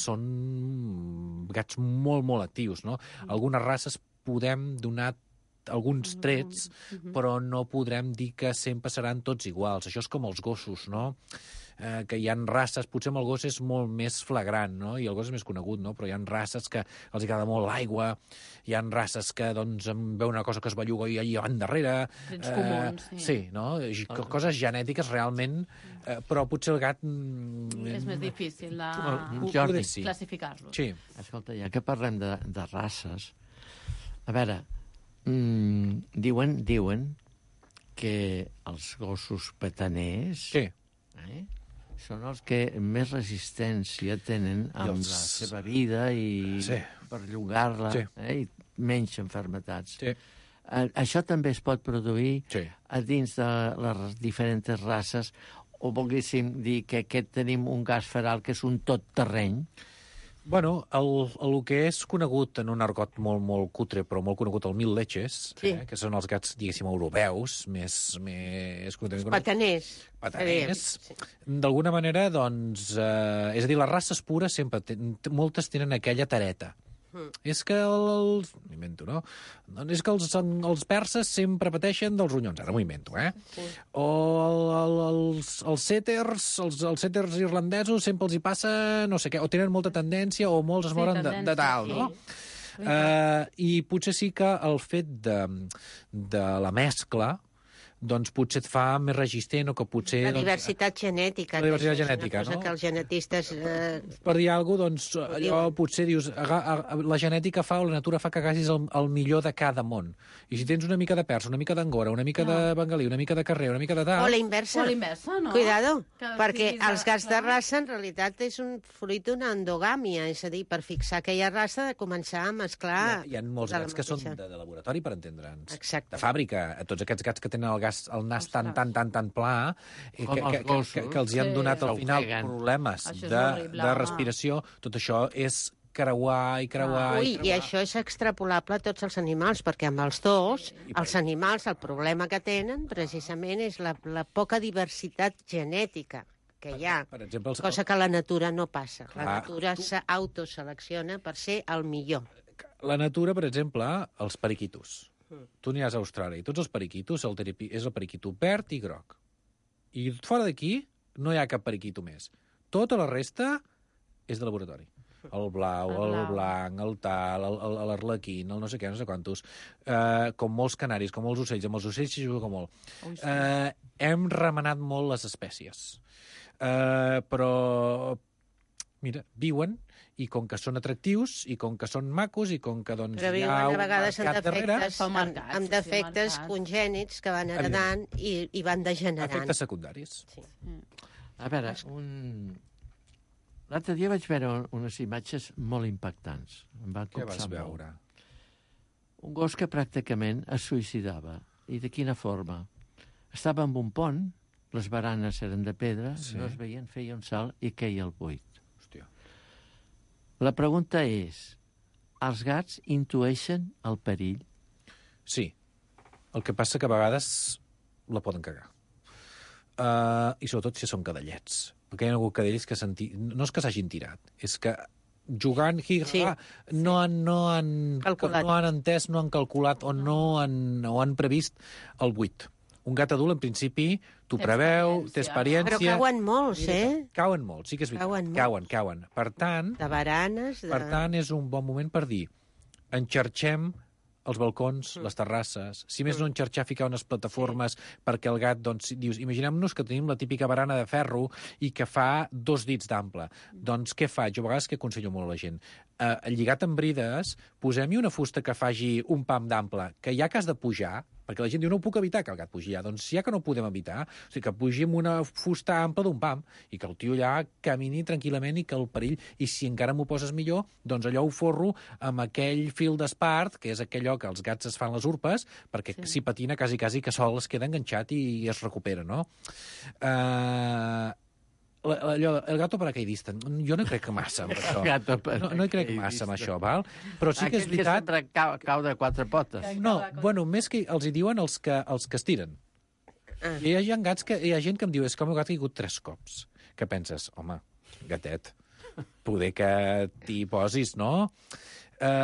són gats molt, molt actius, no? Mm. Algunes races podem donar alguns trets, però no podrem dir que sempre seran tots iguals. Això és com els gossos, no? eh, que hi ha races, potser amb el gos és molt més flagrant, no? I el gos és més conegut, no? Però hi ha races que els agrada molt l'aigua, hi ha races que, doncs, en veu una cosa que es belluga i allà van darrere. Trets comuns, sí. Sí, no? Coses genètiques realment, eh, però potser el gat... Mm, és més difícil de Oh, Jordi, sí. classificar-los. Sí. Escolta, ja que parlem de, de races, a veure, mmm, diuen, diuen que els gossos petaners sí. eh, són els que més resistència tenen amb els... la seva vida i sí. perllongar-la, sí. eh, i menys enfermetats. Sí. Eh, això també es pot produir sí. a dins de les diferents races, o volguéssim dir que aquest tenim un gas feral que és un tot terreny. Bueno, el, el que és conegut en un argot molt, molt cutre, però molt conegut, el mil leches, sí. eh, que són els gats, diguéssim, europeus, més... més pataners. Pataners. Sí. D'alguna manera, doncs... Eh, és a dir, les races pures sempre, ten, moltes tenen aquella tareta. Mm. És que els... M'invento, no? És que els, els perses sempre pateixen dels ronyons. Ara m'ho invento, eh? Sí. O el, el, els, els sèters, els, els sèters irlandesos sempre els hi passa no sé què, o tenen molta tendència, o molts es moren sí, de, de tal, sí. no? Uh, I potser sí que el fet de, de la mescla doncs potser et fa més resistent o que potser... La diversitat doncs, genètica. La diversitat genètica, no? Que els genetistes... Eh... Per dir alguna cosa, doncs, allò potser dius, aga, aga, la genètica fa o la natura fa que agacis el, el millor de cada món. I si tens una mica de persa, una mica d'angora, una mica no. de bengalí, una mica de carrer, una mica de tal... O la inversa. O la inversa, no? Cuidado, que perquè els gats de raça en realitat és un fruit d'una endogàmia, és a dir, per fixar aquella raça de començar a mesclar... Hi ha, hi ha molts gats que són de, de laboratori, per entendre'ns. Exacte. De fàbrica. Tots aquests gats que tenen el, gas, el nas tan, tan, tan, tan pla, que, que, que, que, que els hi han donat al final problemes de, de respiració. Tot això és creuar i creuar ah, ui, i creuar. I això és extrapolable a tots els animals, perquè amb els dos, els animals, el problema que tenen precisament és la, la poca diversitat genètica que hi ha, per exemple, els... cosa que a la natura no passa. La Clar, natura tu... s'autoselecciona per ser el millor. La natura, per exemple, els periquitos. Tu aniràs a Austràlia i tots els periquitos el teripi, és el periquito verd i groc. I fora d'aquí no hi ha cap periquito més. Tota la resta és de laboratori. El blau, el, el blanc, el tal, l'arlequín, el no sé què, no sé quantos. Eh, com molts canaris, com molts ocells. Amb els ocells s'hi juga molt. Ui, sí. eh, hem remenat molt les espècies. Eh, però, mira, viuen i com que són atractius, i com que són macos, i com que doncs, però hi ha un vegades mercat darrere... Amb, amb defectes sí, congènits que van heredant i, i van degenerant. Efectes secundaris. Sí. A veure, un... l'altre dia vaig veure unes imatges molt impactants. Em van Què vas veure? Molt. Un gos que pràcticament es suïcidava. I de quina forma? Estava en un pont, les baranes eren de pedra, sí. No es veien, feia un salt i queia al buit. La pregunta és, els gats intueixen el perill? Sí. El que passa que a vegades la poden cagar. Uh, I sobretot si són cadellets. Perquè hi ha hagut cadells que senti... no és que s'hagin tirat, és que jugant, hi, sí, ah, no, han, no, han, no han entès, no han calculat o no han, no han previst el buit. Un gat adult, en principi, t'ho preveu, té experiència... Però cauen molts, eh? Cauen molts, sí que és veritat. Cauen, cauen, cauen. Per tant... De baranes... De... Per tant, és un bon moment per dir enxarxem els balcons, mm. les terrasses, si més mm. no enxarxar, ficar unes plataformes sí. perquè el gat, doncs, dius, imaginem-nos que tenim la típica barana de ferro i que fa dos dits d'ample. Mm. Doncs què faig? Jo a vegades que aconsello molt a la gent. Eh, lligat amb brides, posem-hi una fusta que faci un pam d'ample, que ja que has de pujar, perquè la gent diu, no ho puc evitar que el gat pugi allà. Doncs ja que no ho podem evitar, o sigui, que pugi amb una fusta ampla d'un pam i que el tio allà camini tranquil·lament i que el perill, i si encara m'ho poses millor, doncs allò ho forro amb aquell fil d'espart, que és aquell que els gats es fan les urpes, perquè sí. si patina quasi, quasi que sol es queda enganxat i, i es recupera, no? Uh, allò, el gato paracaidista, jo no hi crec massa amb això. No, no hi crec massa amb això, val? Però sí que és veritat... Aquest que sempre cau, cau de quatre potes. No, bueno, més que els hi diuen els que, els que estiren. Ah. I hi ha, gats que, hi ha gent que em diu, és que el meu gat ha caigut tres cops. Que penses, home, gatet, poder que t'hi posis, no? Uh,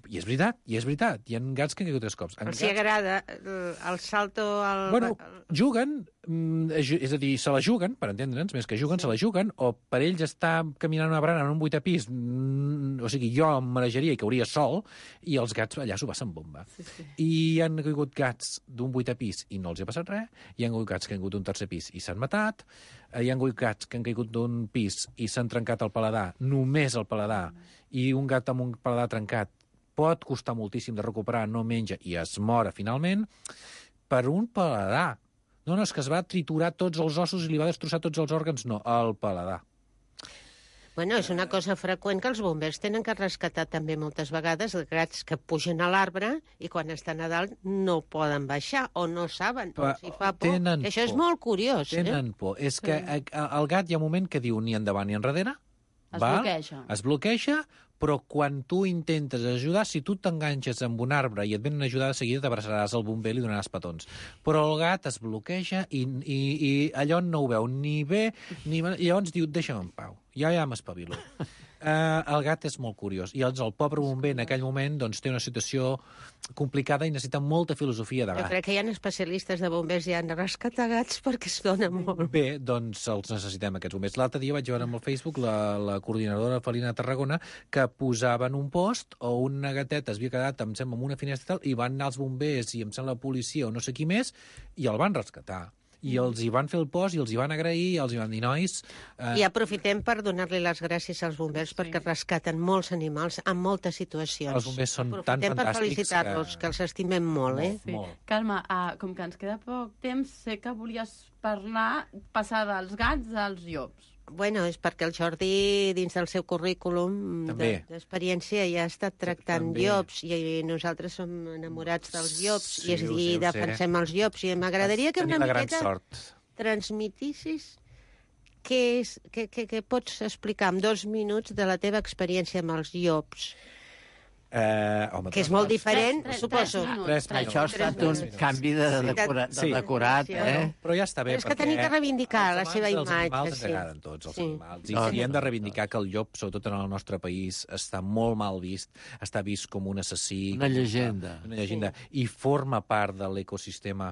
I és veritat, i és veritat. Hi ha gats que han caigut tres cops. Els hi agrada el salto... Al... Bueno, juguen, és a dir, se la juguen, per entendre'ns, més que juguen, sí. se la juguen, o per ells estar caminant una barana en un vuitè pis, o sigui, jo em marejaria i cauria sol, i els gats allà s'ho passen bomba. Sí, sí. I hi han caigut gats d'un vuitè pis i no els hi ha passat res, hi ha caigut gats que han caigut d'un tercer pis i s'han matat, hi ha caigut gats que han caigut d'un pis i s'han trencat el paladar, només el paladar, i un gat amb un paladar trencat pot costar moltíssim de recuperar, no menja i es mora finalment, per un paladar. No, no, és que es va triturar tots els ossos i li va destrossar tots els òrgans. No, el paladar. Bueno, és una cosa freqüent que els bombers tenen que rescatar també moltes vegades els gats que pugen a l'arbre i quan estan a dalt no poden baixar o no saben, o si fa por. Tenen Això por. és molt curiós. Tenen eh? por. És que el gat hi ha un moment que diu ni endavant ni enrere. Es val? bloqueja. Es bloqueja, però quan tu intentes ajudar, si tu t'enganxes amb un arbre i et venen a ajudar, de seguida t'abraçaràs al bomber i li donaràs petons. Però el gat es bloqueja i, i, i allò no ho veu ni bé, ni... I llavors diu, deixa'm en pau, ja ja m'espavilo. Uh, el gat és molt curiós. I el, el pobre bomber en aquell moment doncs, té una situació complicada i necessita molta filosofia de gat. Jo crec que hi ha especialistes de bombers ja han de rescatar gats perquè es dona molt. Bé, doncs els necessitem, aquests bombers. L'altre dia vaig veure amb el Facebook la, la coordinadora felina de Tarragona que posaven un post o una gateta es havia quedat, em sembla, amb una finestra i tal, i van anar els bombers i em sembla la policia o no sé qui més, i el van rescatar. I els hi van fer el post, i els hi van agrair, i els hi van dir, nois... Eh... I aprofitem per donar-li les gràcies als bombers sí. perquè rescaten molts animals en moltes situacions. Els bombers són aprofitem tan fantàstics per felicitar-los, que... que els estimem molt, eh? Sí. Molt. Carme, uh, com que ens queda poc temps, sé que volies parlar, passar dels gats als llops. Bueno, és perquè el Jordi, dins del seu currículum d'experiència, de, ja ha estat tractant També. llops, i nosaltres som enamorats dels llops, sí, i, és, i sé, defensem sé. els llops, i m'agradaria que una miqueta transmitissis què, és, què, què, què pots explicar en dos minuts de la teva experiència amb els llops. Eh, home, que és molt diferent, tres, suposo. Tres, tres, Això ha estat un canvi de, decora, de decorat, sí. eh? Però ja està bé. Però és que tenim que reivindicar la seva imatge. Els animals ens agraden tots, els sí. animals. I, I hem de reivindicar que el llop, sobretot en el nostre país, està molt mal vist, està vist com un assassí. Una llegenda. Una llegenda. Sí. I forma part de l'ecosistema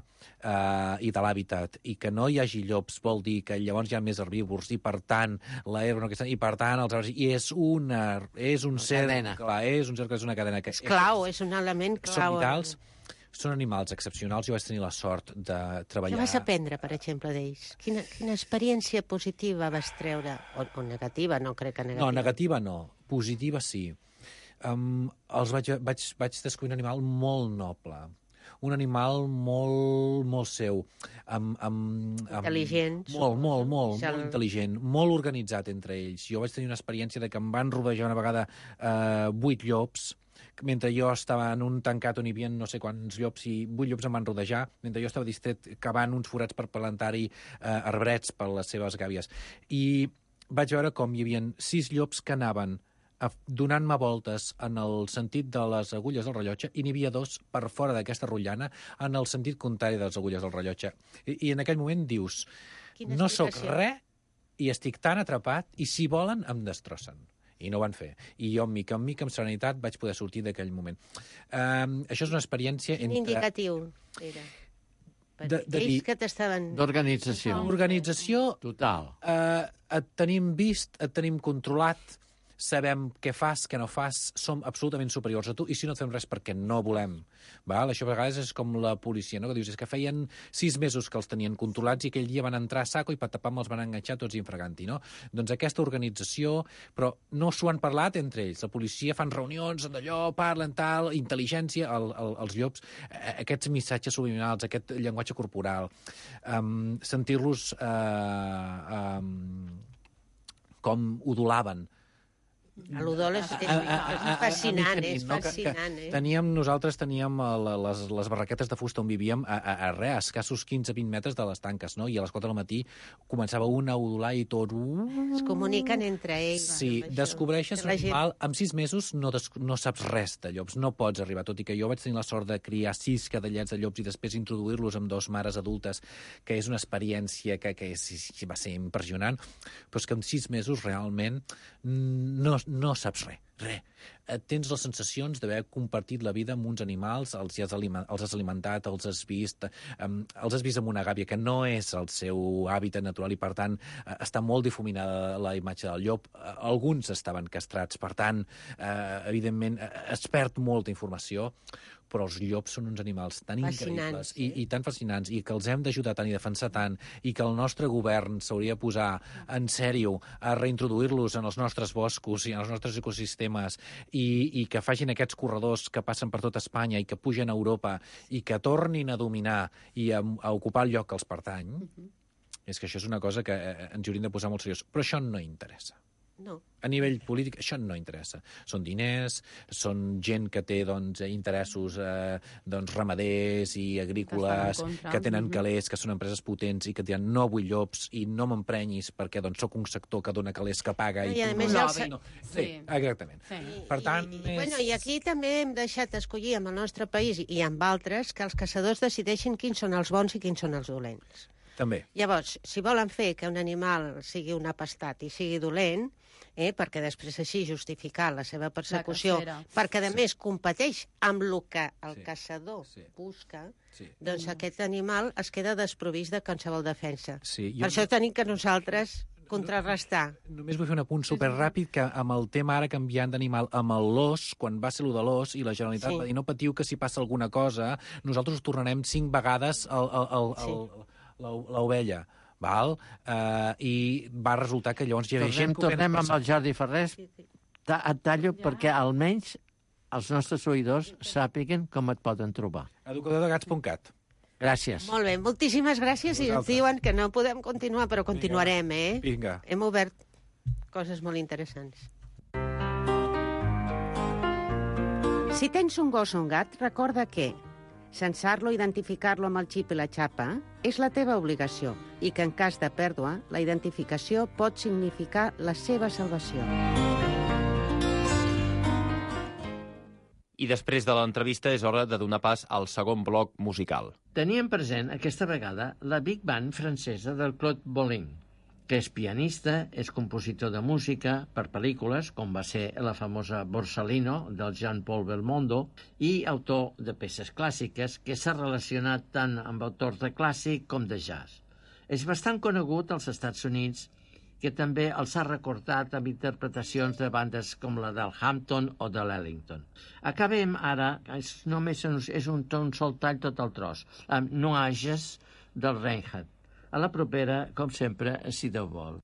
eh, i de l'hàbitat. I que no hi hagi llops vol dir que llavors hi ha més herbívors i, per tant, l'herba no aquesta, i, per tant, els arbres... I és una... És un cercle, clar, és un cercle, és una cadena que és clau, és un element clau. Són vitals, són animals excepcionals. Jo vaig tenir la sort de treballar... Què vas aprendre, per exemple, d'ells? Quina, quina experiència positiva vas treure? O, o negativa, no crec que negativa. No, negativa no. Positiva sí. Um, els vaig, vaig, vaig descobrir un animal molt noble. Un animal molt, molt seu. Amb, amb, amb, Intel·ligents. Molt, molt, molt, Xal... molt intel·ligent. Molt organitzat entre ells. Jo vaig tenir una experiència de que em van rodejar una vegada eh, vuit llops, mentre jo estava en un tancat on hi havia no sé quants llops, i vuit llops em van rodejar, mentre jo estava distret cavant uns forats per plantar-hi eh, arbrets per les seves gàbies. I vaig veure com hi havia sis llops que anaven donant-me voltes en el sentit de les agulles del rellotge, i n'hi havia dos per fora d'aquesta rotllana en el sentit contrari de les agulles del rellotge. I, i en aquell moment dius, no sóc res i estic tan atrapat, i si volen em destrossen. I no ho van fer. I jo, mica en mica, amb serenitat, vaig poder sortir d'aquell moment. Um, això és una experiència... Quin entre... indicatiu era? De, de Ells dir... que t'estaven... D'organització. Organització... Total. Uh, et tenim vist, et tenim controlat, sabem què fas, què no fas, som absolutament superiors a tu, i si no et fem res perquè no volem. Val? Això a vegades és com la policia, no? Que dius, és que feien sis mesos que els tenien controlats i aquell dia van entrar a saco i patapam els van enganxar tots infraganti, no? Doncs aquesta organització, però no s'ho han parlat entre ells. La policia fan reunions d'allò, parlen tal, intel·ligència, el, el, els llops, aquests missatges subliminals, aquest llenguatge corporal, um, sentir-los uh, um, com udolaven. L'udol és, és, és fascinant, és fascinant. Eh? Teníem, nosaltres teníem les, les barraquetes de fusta on vivíem a, a, a res, a escassos quinze a vint metres de les tanques, no? I a les quatre del matí començava un a udolar i tot... Es comuniquen entre ells. Sí, descobreixes un animal... Amb sis mesos no, des, no saps res de llops, no pots arribar, tot i que jo vaig tenir la sort de criar sis cadellets de llops i després introduir-los amb dos mares adultes, que és una experiència que, que és, va ser impressionant, però és que amb sis mesos realment no no saps res. Res. Tens les sensacions d'haver compartit la vida amb uns animals, els, has, aliment, els has alimentat, els has vist, um, els has vist amb una gàbia que no és el seu hàbitat natural i, per tant, uh, està molt difuminada la imatge del llop. Uh, alguns estaven castrats, per tant, uh, evidentment, uh, es perd molta informació, però els llops són uns animals tan increïbles i, i tan fascinants, i que els hem d'ajudar tant i defensar tant, i que el nostre govern s'hauria de posar en sèrio a reintroduir-los en els nostres boscos i en els nostres ecosistemes, i, i que facin aquests corredors que passen per tot Espanya i que pugen a Europa i que tornin a dominar i a, a ocupar el lloc que els pertany. Uh-huh. És que això és una cosa que ens hauríem de posar molt seriós. Però això no interessa. No. A nivell polític, això no interessa. Són diners, són gent que té doncs, interessos eh, doncs, ramaders i agrícoles, que, que tenen calés, que són empreses potents i que diran no vull llops i no m'emprenyis perquè doncs, soc un sector que dona calés, que paga... No, i, i a no, més... no, El... no. Sí, exactament. Sí. Per tant... I, i, és... bueno, I aquí també hem deixat escollir amb el nostre país i amb altres que els caçadors decideixin quins són els bons i quins són els dolents. També. Llavors, si volen fer que un animal sigui un apestat i sigui dolent, eh, perquè després així justificar la seva persecució, la perquè a sí. més competeix amb el que el sí. caçador sí. busca, sí. doncs mm. aquest animal es queda desprovist de qualsevol defensa. Sí, jo... Per això tenim que nosaltres contrarrestar. Només vull fer un apunt superràpid que amb el tema ara canviant d'animal amb l'os, quan va ser lo de l'os i la Generalitat sí. va dir no patiu que si passa alguna cosa, nosaltres us tornarem cinc vegades el, el, el, el, sí. l'ovella. Val? Uh, I va resultar que llavors hi havia gent... Tornem amb el Jordi Ferrés. Ta et tallo ja. perquè almenys els nostres oïdors sàpiguen com et poden trobar. educador de gats punt cat. Gràcies. Molt bé, moltíssimes gràcies. I ens diuen que no podem continuar, però continuarem, eh? Vinga. Hem obert coses molt interessants. Si tens un gos o un gat, recorda que censar-lo i identificar-lo amb el xip i la xapa és la teva obligació i que en cas de pèrdua, la identificació pot significar la seva salvació. I després de l'entrevista és hora de donar pas al segon bloc musical. Teníem present aquesta vegada la Big Band francesa del Claude Bolling, que és pianista, és compositor de música per pel·lícules, com va ser la famosa Borsalino, del Jean-Paul Belmondo, i autor de peces clàssiques, que s'ha relacionat tant amb autors de clàssic com de jazz. És bastant conegut als Estats Units, que també els ha recordat amb interpretacions de bandes com la del Hampton o de l'Ellington. Acabem ara, és, només és un, un sol tall tot el tros, amb Nuages del Reinhardt. A la propera, com sempre, si Déu vol.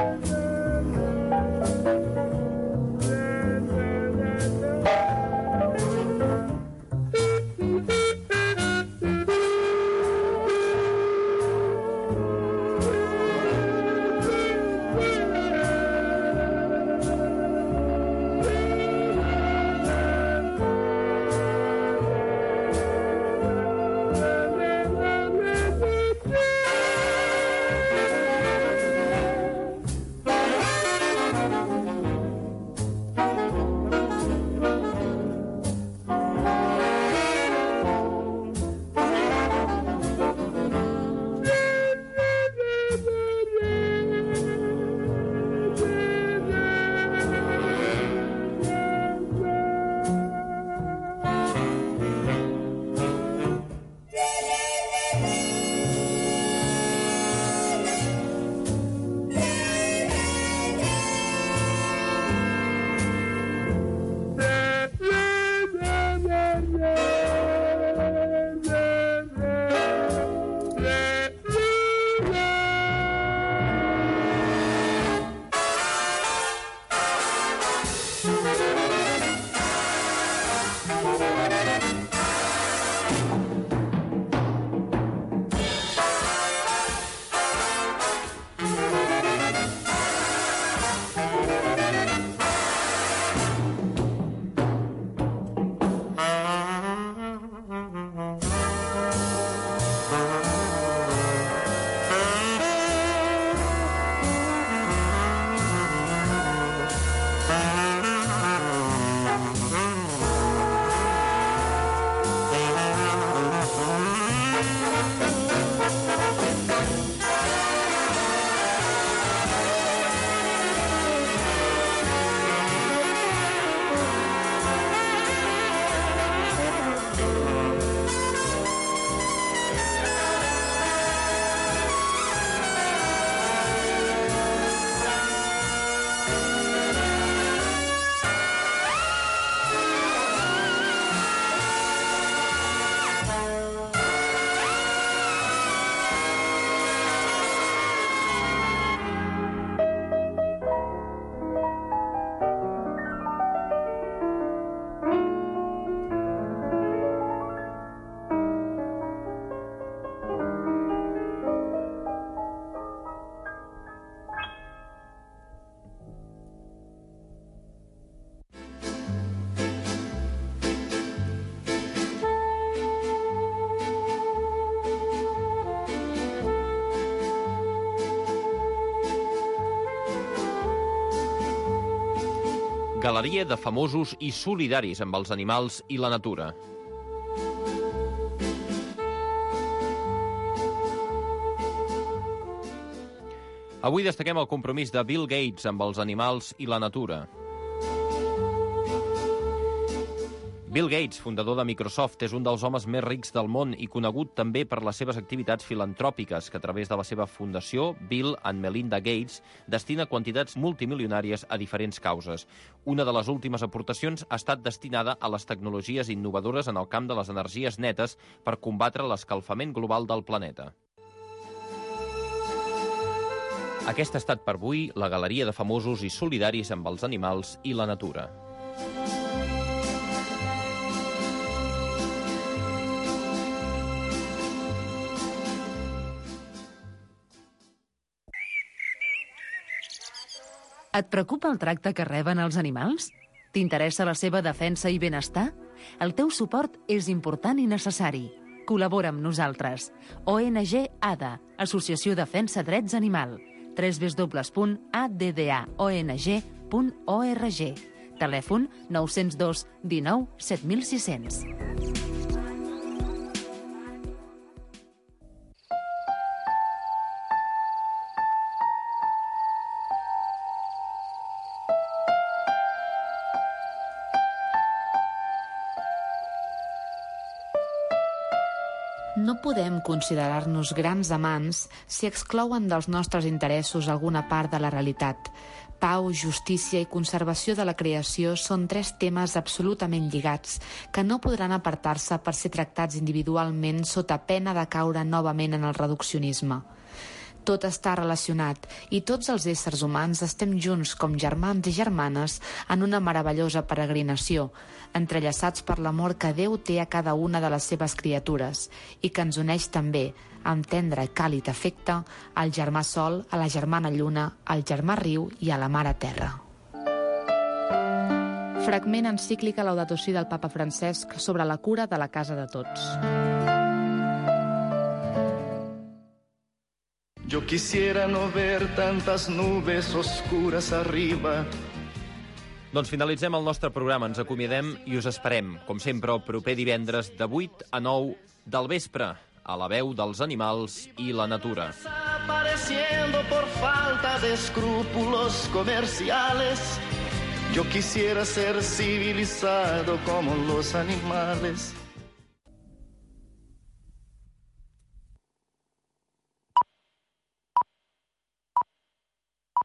Galeria de famosos i solidaris amb els animals i la natura. Avui destaquem el compromís de Bill Gates amb els animals i la natura. Bill Gates, fundador de Microsoft, és un dels homes més rics del món i conegut també per les seves activitats filantròpiques, que a través de la seva fundació, Bill and Melinda Gates, destina quantitats multimilionàries a diferents causes. Una de les últimes aportacions ha estat destinada a les tecnologies innovadores en el camp de les energies netes per combatre l'escalfament global del planeta. Aquesta ha estat per avui la galeria de famosos i solidaris amb els animals i la natura. Et preocupa el tracte que reben els animals? T'interessa la seva defensa i benestar? El teu suport és important i necessari. Col·labora amb nosaltres. O N G A D A, Associació Defensa Drets Animal. w w w punt a d d a o n g punt org. Telèfon nou zero dos dinou set mil sis cents. No podem considerar-nos grans amants si exclouen dels nostres interessos alguna part de la realitat. Pau, justícia i conservació de la creació són tres temes absolutament lligats que no podran apartar-se per ser tractats individualment sota pena de caure novament en el reduccionisme. Tot està relacionat i tots els éssers humans estem junts com germans i germanes en una meravellosa peregrinació, entrellaçats per l'amor que Déu té a cada una de les seves criatures i que ens uneix també, amb tendre i càlid afecte, al germà Sol, a la germana Lluna, al germà Riu i a la mare Terra. Fragment encíclica Laudato Si del papa Francesc sobre la cura de la casa de tots. Yo quisiera no ver tantas nubes oscuras arriba. Doncs finalitzem el nostre programa, ens acomiadem i us esperem, com sempre, el proper divendres de vuit a nou del vespre, a la veu dels animals i la natura. Desapareciendo por falta de escrúpulos comerciales. Yo quisiera ser civilizado como los animales.